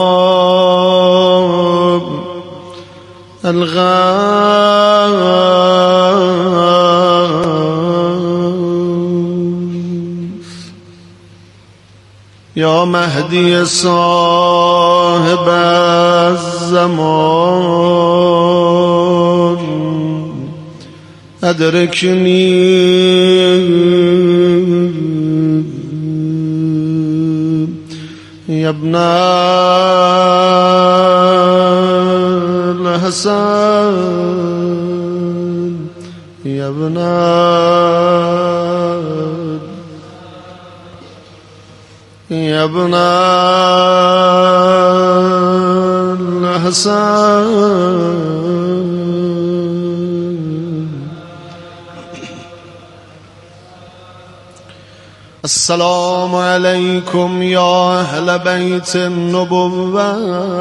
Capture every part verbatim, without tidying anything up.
یا مهدی صاحب الزمان ادرکنی یا ابن الحسن یا ابن يا ابن الحسن السلام عليكم يا أهل بيت النبوة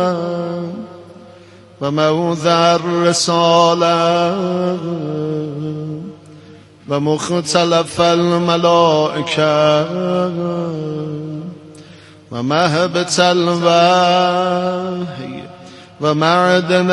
وموضع الرسالة ومختلف الملائكة ومهبة الوحي ومعدن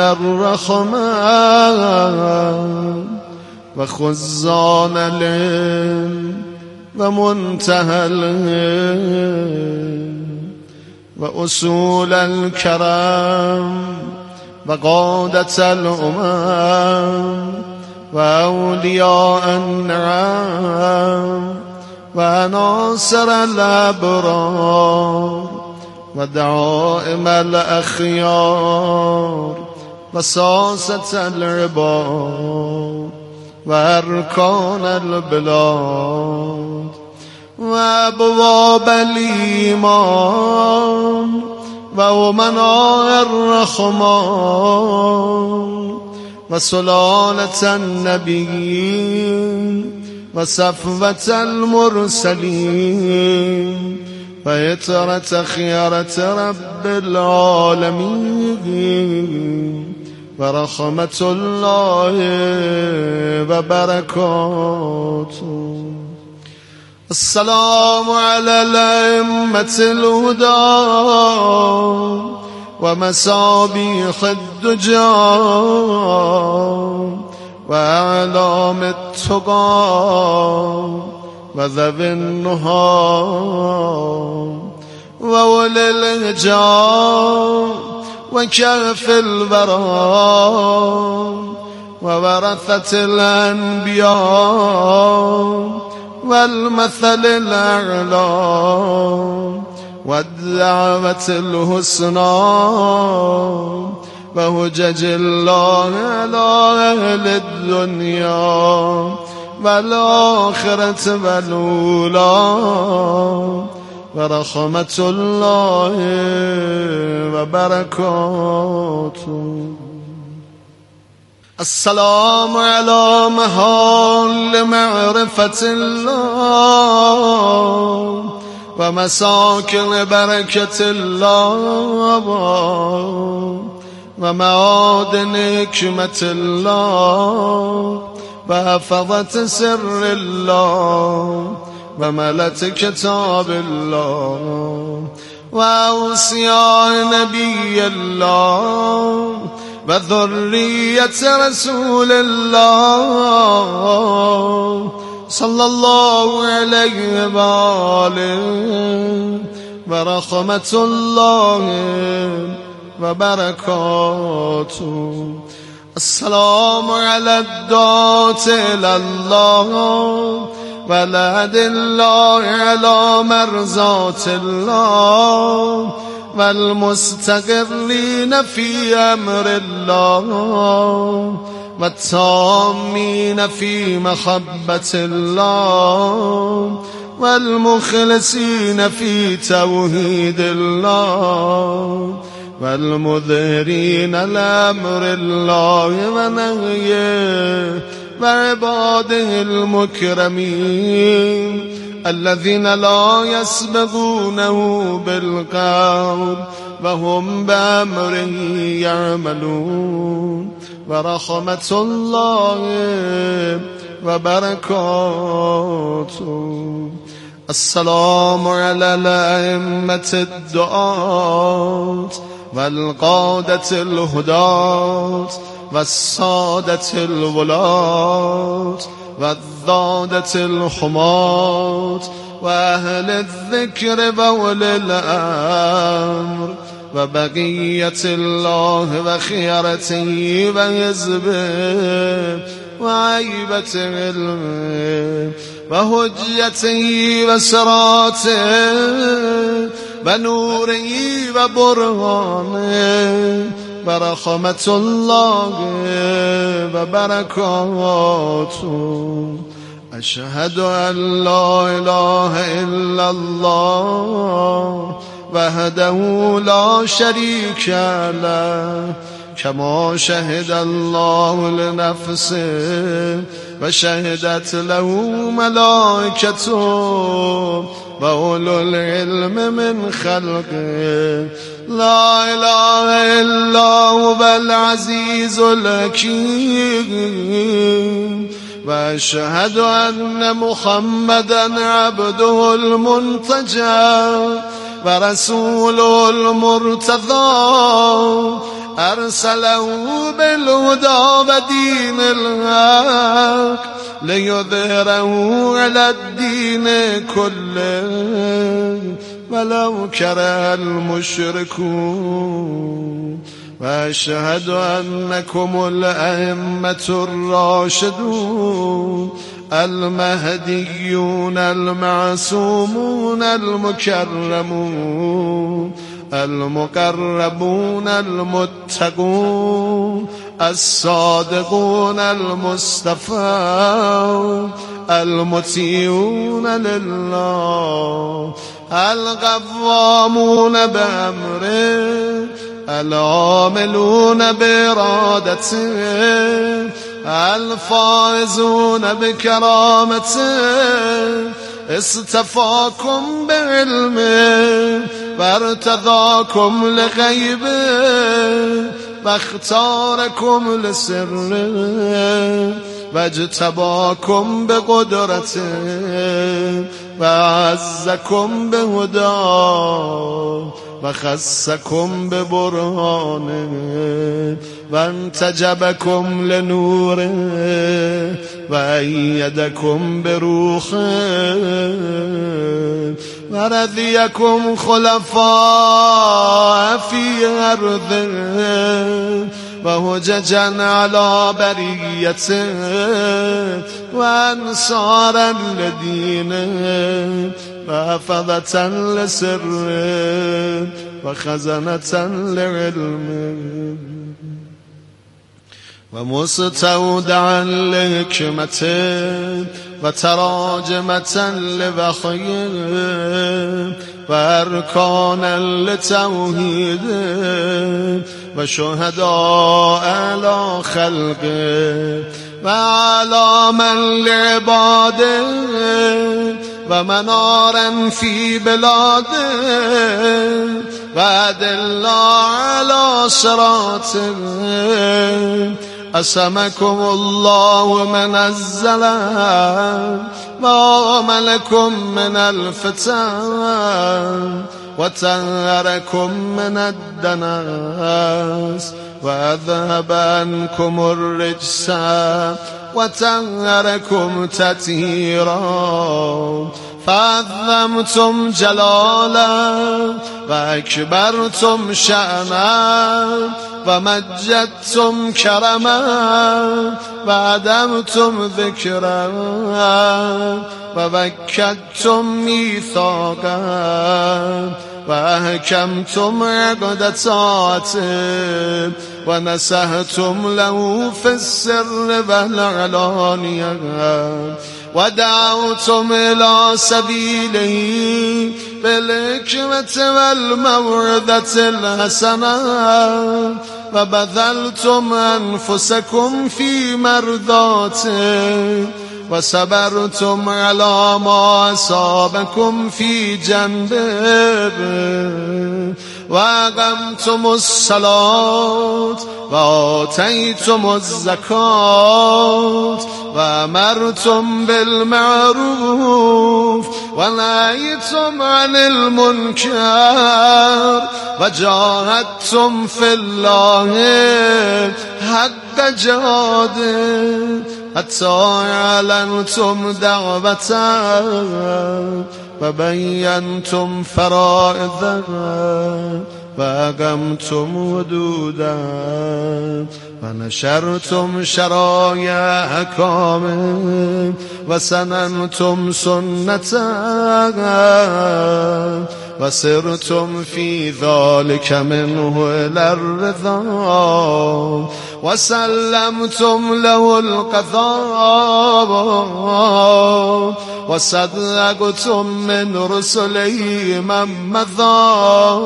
الرحمة وخزان العلم ومنتهى العلم وأصول الكرم وقادة الأمم وأولياء النعم وناصر الأبرار ودعائم الأخيار وساسة العباد وأركان البلاد وأبواب الإيمان وأمناء الرحمن وسلالة النبيين وصفوة المرسلين ويترة خيرة رب العالمين ورحمة الله وبركاته. السلام على الأئمة الهدى ومصابيح الدجى وأعلام التقى وذوي النهى وأولي الهجى وكهف الورى وورثة الأنبياء والمثل الأعلى والدعوة الحسنى وهجج الله على أهل الدنيا والآخرة والأولى ورحمة الله وبركاته. السلام على محال معرفة الله ومساكن بركة الله ومعادن حكمة الله وحفظة سر الله وملة كتاب الله وأوصياء نبي الله وذرية رسول الله صلى الله عليه وآله ورحمة الله وبركاته. السلام على الداعي إلى الله ولد الله على مرضاة الله والمستقرين في أمر الله والتامين في محبة الله والمخلصين في توحيد الله والمظهرين لأمر الله ونهيه وعباده المكرمين الذين لا يسبقونه بالقول وهم بأمره يعملون ورحمة الله وبركاته. السلام على الأئمة الدعاة والقادة الهداة والسادة الولاة والضادة الحماة وأهل الذكر وأولي الأمر وبقية الله وخيرته وحزبه وعيبة علمه وحجته وسراته ونوره وبرهانه ورحمة الله وبركاته. أشهد أن لا إله إلا الله وحده لا شريك له كما شهد الله لنفسه وشهدت له ملائكته وأولو العلم من خلقه. لا إله إلا هو العزيز الحكيم. وأشهد أن محمدا عبده المنتجى ورسوله المرتضى أرسله بالهدى ودين الحق ليظهره على الدين كله ولو كره المشركون. وأشهد أنكم الأئمة الراشدون المهديون المعصومون المكرمون المقربون المتقون الصادقون المصطفى المطيعون لله القوامون بأمره العاملون بإرادته الفائزون بكرامته. اصطفاكم بعلمه وارتضاكم لغيبه واختاركم لسره واجتباكم بقدرته وعزكم بهداه وخصكم ببرهانه وانتجبكم لنوره وأيدكم بروحه ورضيكم خلفاء في أرضه وهججا على بريته وأنصارا لدينه وحفظة لسره وخزنة لعلمه ومستودعا لحكمته وتراجمة لوحيه وأركانا لتوحيده وشهداء على خلقه وعلاما لعباده ومنارا في بلاده وأدلة على صراطه. أسمكم الله من الزلال وآمنكم من الفتن وطهركم من الدنس وأذهب عنكم الرجس وطهركم تطهيرا. فعظمتم جلالا وأكبرتم شأنا ومجدتم كرما وعدمتم ذكرا ووكدتم ميثاقا وأحكمتم عقدته ونسهتم له في السر والعلانية ودعوتم إلى سبيله بالحكمة والموعظة الحسنة وبذلتم أنفسكم في مرضاته وصبرتم على ما أصابكم في جنبه و اقمتم الصلاة و آتیتم الزکات و امرتم بالمعروف و نهیتم عن المنکر و جاهدتم فی الله حق جهاده حتی اعلنتم دعوته و بینتم فرائضه و اقمتم حدوده و نشرتم شرایع احکامه و سننتم سنته و سرتم فی ذلک منه الی الرضا و سلمتم له القضاء و صدقتم من رسله من مضى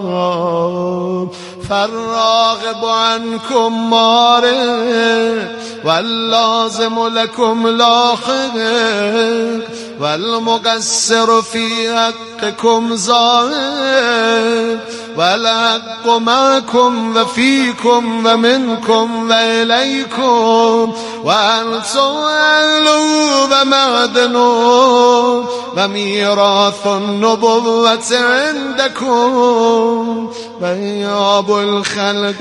فالراغب عنكم مارق واللازم لكم لاحق والمقصر في حقكم ظاهر والحق معكم وفيكم ومنكم وإليكم وأنتم أهل ومعدن وميراث النبوة عندكم وإياب الخلق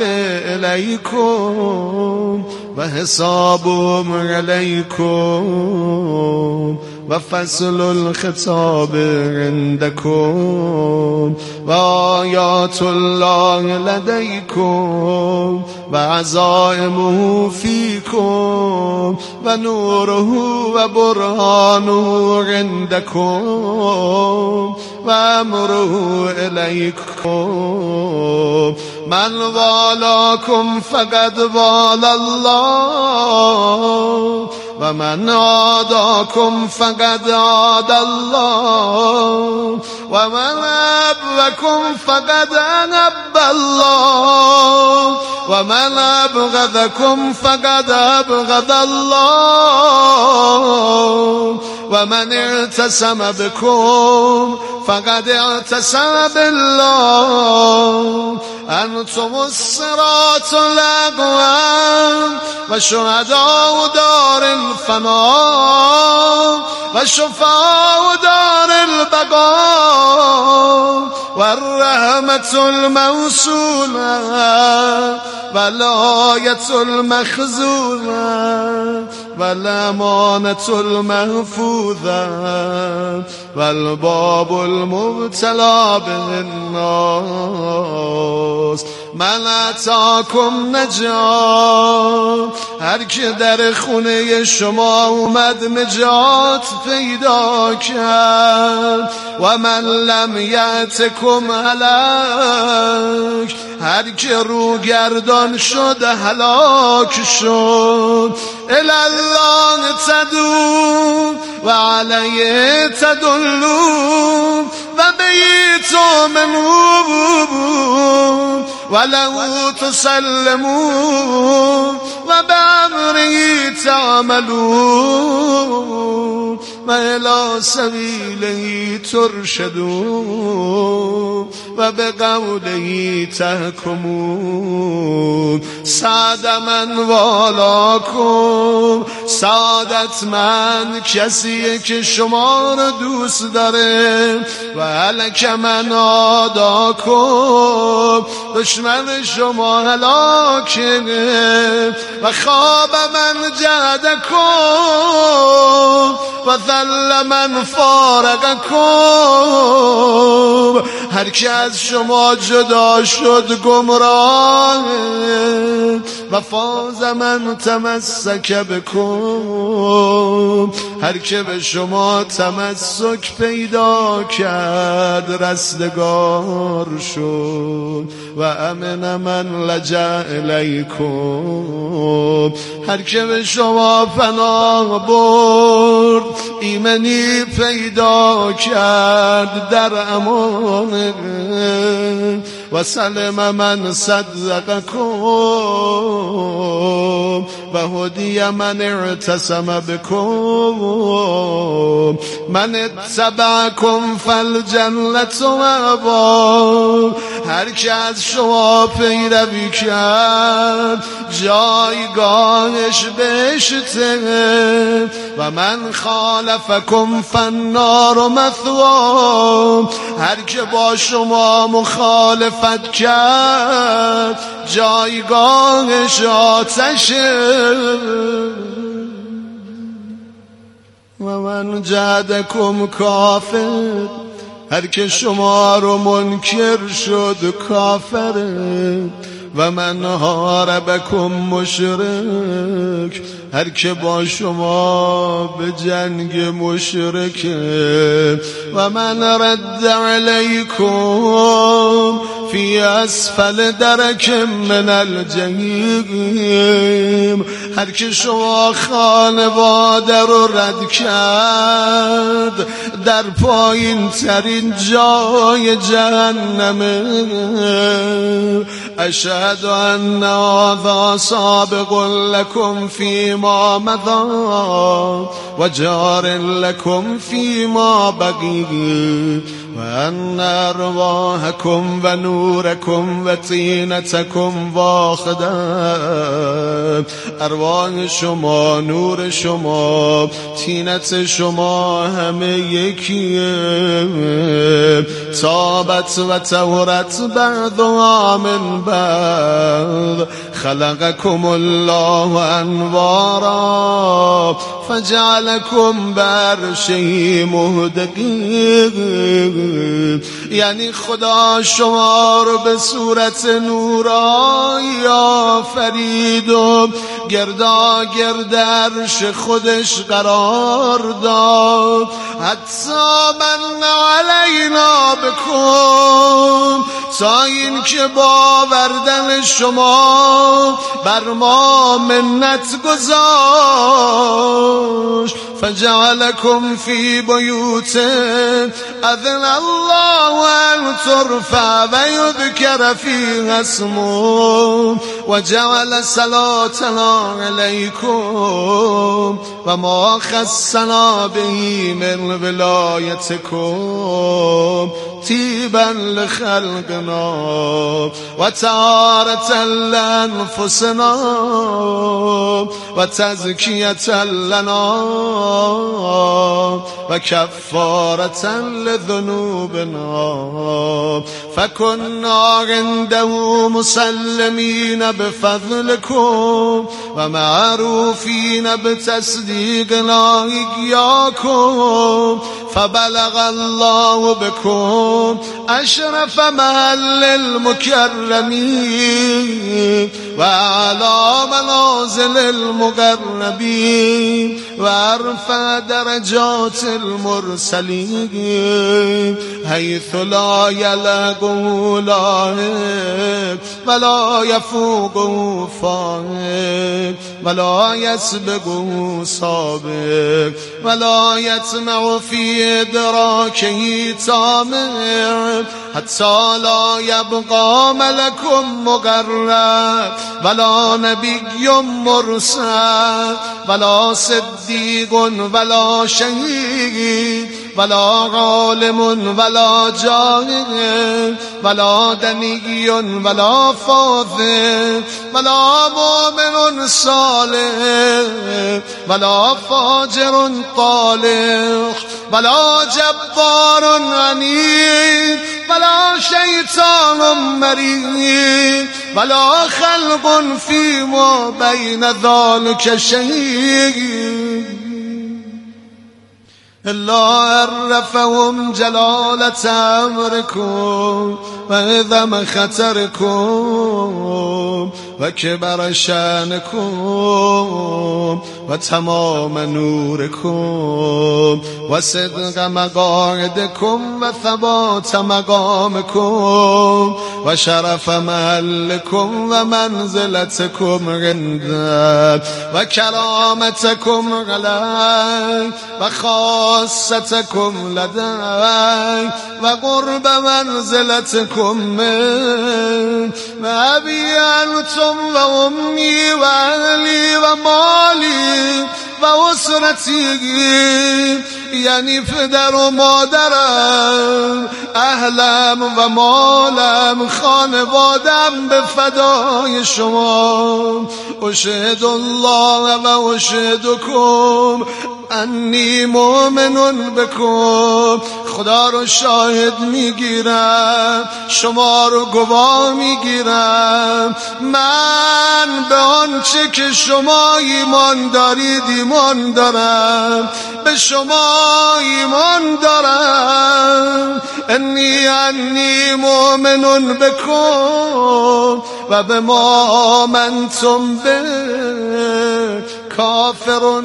إليكم وحسابهم عليكم وفصل الخطاب عندكم وآيات الله لديكم وعزائمه فيكم ونوره وبرهانه عندكم وأمره إليكم من والاكم فقد والى الله ومن عاداكم فقد عاد الله ومن أبغضكم فقد أحب الله ومن أبغضكم فقد أبغض الله ومن اعتصم بكم فقد اعتصم بالله أنتم الصراط الأقوام وشهداء دار الفناء وشفاء دار البقاء والرحمة الموصولة والآية المخزونة والأمانة المحفوظة والباب المبتلى بالناس من اتاکم نجات هر که در خونه شما اومد نجات پیدا کرد و من لم یأتکم هلک هر که رو گردان شد هلاک شد الالله تدعو و علیه تدلون و بیت تؤمنون ولو تسلمون و بأمره تعملون و الى سبیله ترشدون و بقوله تحکمون سعد من والاکم سعادت من کسیه که شما رو دوست داره و هلک من عاداکم دشمن شما هلاکه و خواب من جهدکم و ذل من فارقکم هر که از شما جدا شد گمراه و فاز من تمسک بکن هر که به شما تمسک پیدا کرد رستگار شد و امن من لجأ الیکم هر که به شما پناه برد ایمنی پیدا کرد در امان وسلم من صدقكم وهدي من اعتصم بكم من اتبعكم فالجنة مأواه. هر که از شما پیروی کرد جایگاهش بهشته و من خالفکم فالنار مثواه. هر که با شما مخالفت کرد جایگاهش آتشه و من جهدکم کافر. هر که شما رو منکر شد کافره و من حاربکم مشرک. هر که با شما به جنگ مشرکه و من رد علیکم فی اسفل درک من الجحیم. هر که شما خانواده رو رد کرد در پایین ترین جای جهنمه. اشهد ان هذا سابق لكم فيما مضى و جار لكم فيما بقي وأن أرواحكم ونوركم وطينتكم واحدة. ارواح شما، نور شما، طینت شما همه یکیه. طابت و طهرت بعضها من بعض. خلقكم الله انوارا فجعلكم بعرشه مهدقين. یعنی خدا شما رو به صورت نورانی آفرید و گردا گرد عرش خودش قرار داد. حتی من علینا بکن، تا این که باوردن شما بر ما منت گذاشت. فجعلكم في بيوت اذن الله ان ترفع ويذكر فيها اسمه وجعل صلاتنا عليكم وما خصنا به من ولايتكم طيبا لخلقنا وطهارة لأنفسنا وتزكية لنا وكفارة لذنوبنا. فكنا عنده مسلمين بفضلكم ومعروفين بتصديقنا إياكم. فبلغ الله بكم أشرف محل المكرمين وأعلى منازل المقربين وأرفع درجات المرسلين حيث لا يلقه لاهق ولا يفوقه فائق ولا يسبقه سابق ولا يطمع في إدراكه طامع. حتى لا يبقى ملك مقرب ولا نبي مرسل ولا صديق ولا شهيد ولا عالم ولا جاهل ولا دني ولا فاضل ولا مؤمن صالح ولا فاجر طالح ولا جبار عنيد ولا شيطان مريد ولا خلق فيما بين ذلك شهيد إلا عرفهم جلالة أمركم وعظم خطركم وكبر شأنكم و تمام نوركم و صدق مقاعدكم و ثبات مقامكم و شرف محلكم و منزلتكم عندك و کرامتكم عليك و خاصتكم لديك و قرب منزلتكم من و أبي أنتم و أمي و أهلي و مالي و اسرتی، یعنی پدر و مادرم، اهلم و مالم، خانوادم به فدای شما. اشهد الله و اشهدکم انی مؤمن بکم. خدا رو شاهد میگیرم، شما رو گواه میگیرم، من به آنچه که شما ایمان دارید ایمان دارم، به شما ایمان دارم. انی انی مؤمن بکم و به ما آمنتم به کافر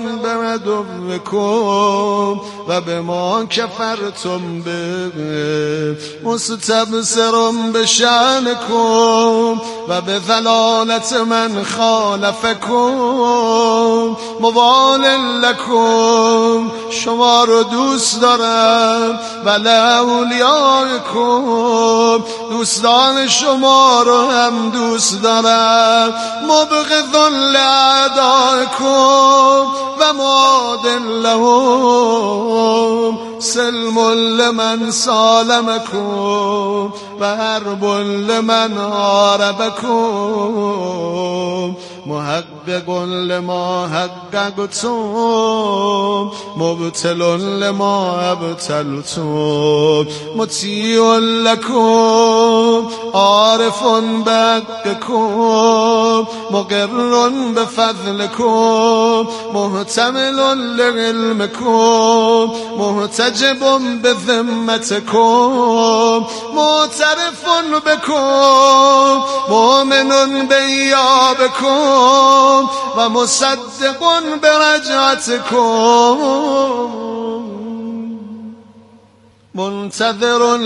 بعدوکم و به ما کفرتم به مستبصر بشأنکم و به ضلالت من خالفکم موال لکم. شما رو دوست دارم و لاولیاءکم، دوستان شما رو هم دوست دارم. مبغض لاعدائکم و معاد لهم، سلم لمن سالمکم و حرب لمن حاربکم. محقق لما حققتم، مبتل لما ابتلتم، مطیع لکم، عارف بحقکم، مقر بفضلکم، محتمل لعلمکم، محتجب بذمتکم، معترف بکم، مؤمن بایابکم و مصدق برجعتکم، منتظر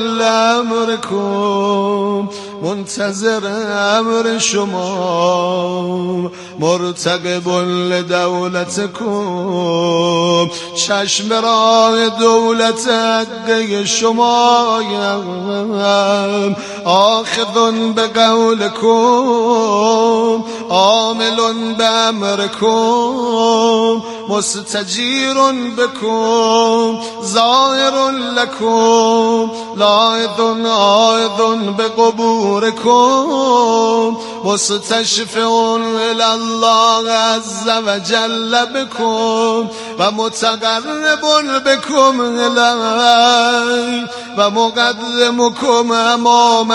لامرکم، منتظر امر شما، مرتقب لدولتکم، چشم راه دولت حقه شمایم، آخذ بقولکم، عامل بامرکم، مستجیر بکم، ظاهر لکم، لاحظ عائد بقبورکم، مستشفع الی الله عز وجل بکم و متقرب بکم الی و مقدمکم امام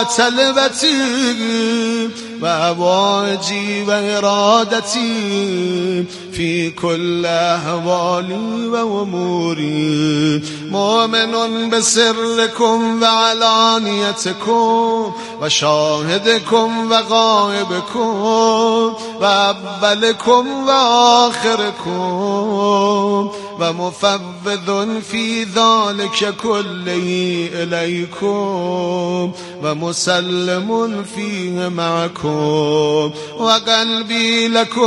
طلبتی و حوائجی و ارادتی فی کل احوالی و اموری. مؤمن بسرکم و علانیتکم و شاهدکم و غائبکم و اولکم و آخرکم و مفوض فی ذلک کله الیکم و مسلم فیه معکم و قلبی لکم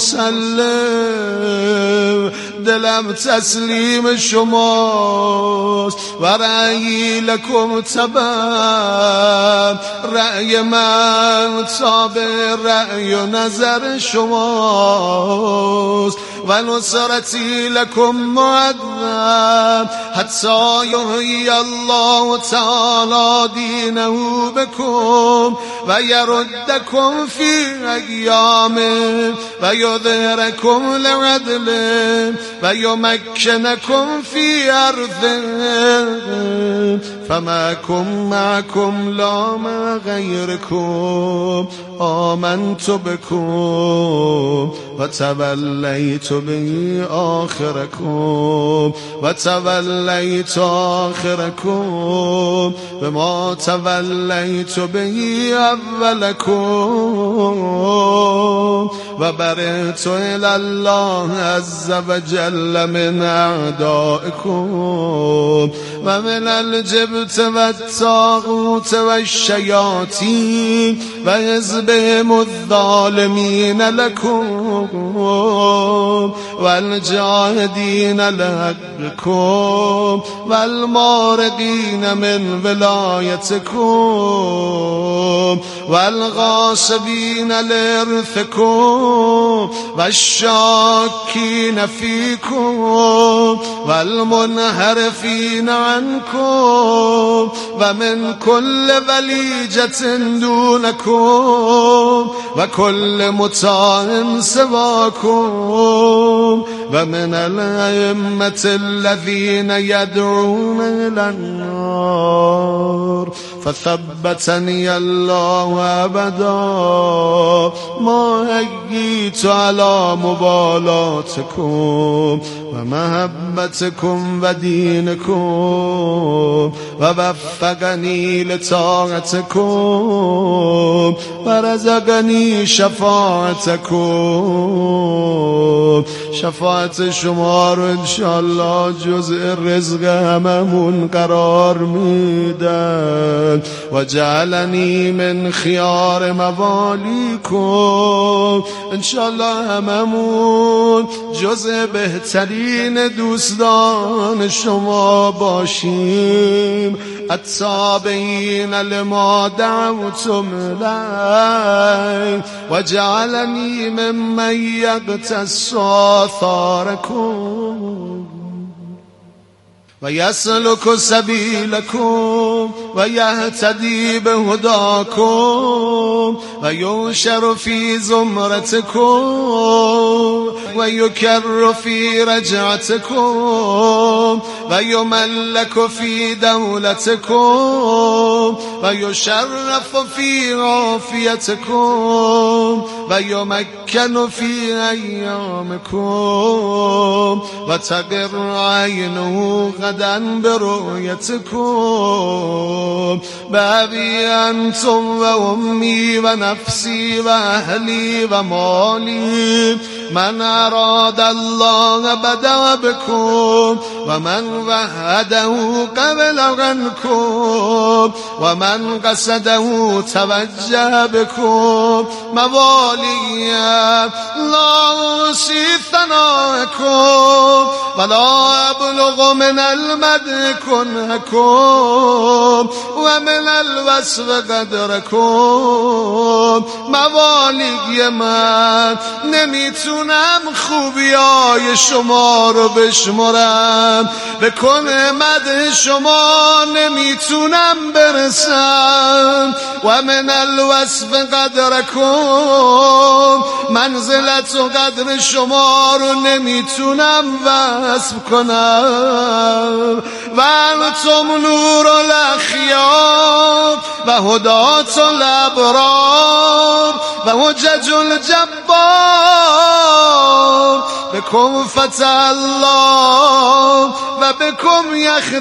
مسلم. دلم تسلیم شماست و رأیی لکم تبع، رأی من تابع رأی و نظر شماست و نصرتی لکم معدد حتی یحیی الله تعالی دینه بکم و یردکم فی ایامه و یظهرکم لعدله و یمکنکم فی ارضه فمعکم معکم لا مع غیرکم. آمنت بکم و تولیت به آخرکم و تولیت آخرکم بما تولیت به اولکم وبرئت إلى الله عز وجل من أعدائكم ومن الجبت والطاغوت والشياطين وحزبهم الظالمين لكم والجاهدين لحقكم والمارقين من ولايتكم والغاصبين لإرثكم والشاكين فيكم والمنحرفين عنكم ومن كل بليجة دونكم وكل مطاع سواكم ومن الأئمة الذين يدعون إلى النار فثبتني الله أبدا ما هيت على مبالاتكم ومحبتكم ودينكم ووفقني لطاعتكم ورزقني شفاعتكم. شفاعت شما رو انشالله جزء رزق هممون قرار میدن و جعلنی من خیار موالیکم. انشالله هممون جزء بهترین دوستان شما باشیم. التابعین لما دعوتم الی و جعلنی ممن یقتص آثارکم و یسلک سبیلکم و یهتدی بهداکم و یوشر فی زمرتکم و یکر فی رجعتکم و یملک فی دولتکم و یشرف فی عافیتکم و یمکن فی ایامکم و تقر عینه غدا برؤیتکم بابی انتم و امی و نفسی و اهلی و مالی. من اراد الله بدأ بكم ومن وحده قبل عنكم ومن قصده توجه بكم موالي لا أحصي ثناءكم ولا أبلغ من المدح كنهكم ومن الوصف قدركم. موالی من نمیتونم خوبیای شما رو بشمرم، به کن مدح شما نمیتونم برسم. و من الوصف قدرکم، منزلت و قدر شما رو نمیتونم وصف کنم. و انتم نور الاخیار و هدات الابرار و حجج الجبار. بكم فتح الله و بكم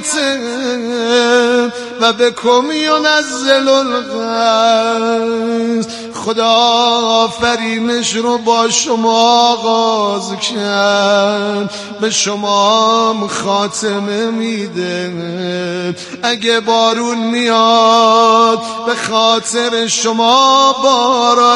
یختم و بكم ینزل الغیث. خدا آفرینش رو با شما آغاز کرد، به شما خاتمه میده. اگه بارون میاد به خاطر شما باران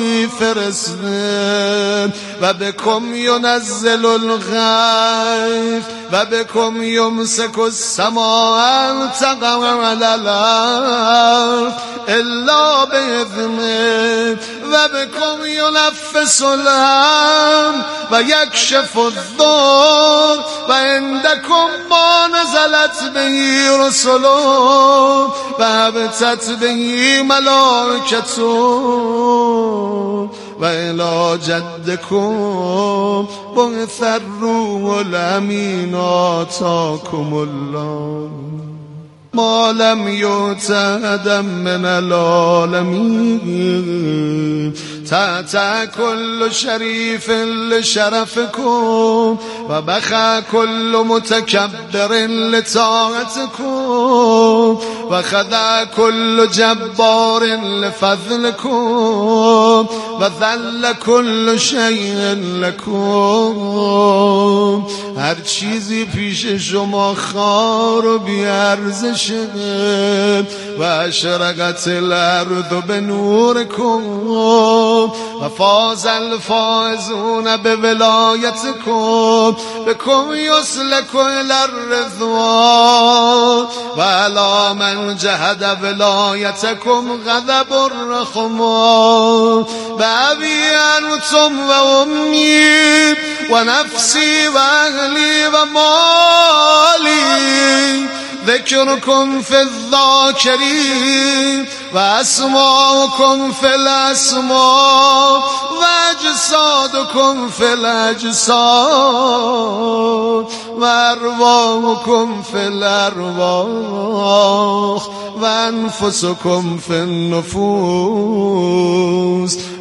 میفرسته. و بكم ینزل الغیث و بكم یمسک السماء تقع علی الارض الا باذنه و بكم ینفس الهم و یکشف الضر و عندکم ما نزلت به رسل و هبطت به ملائکة و الی جدکم بعث الروح الامین آتاکم الله ما لم یؤت احدا من العالمین. تحت كل شریف لشرفکم و بخى كل متکبر لطاعتکم و خضع كل جبار لفضلکم و ذل کل شیء لکم، هر چیزی پیش شما خار و بیارزشه. و اشرقت الارض بنورکم و فاز الفائزون بولایتکم بكم یسلک الی الرضوان و علی من جهد ولایتکم غضب الرحمن. بأبی انتم و امی و نفسی و اهلی و مالی ذکرکم فی الذاکرین و اسماؤکم فی الاسماء و اجسادکم فی الاجساد و ارواحکم فی الارواح و انفسکم فی النفوس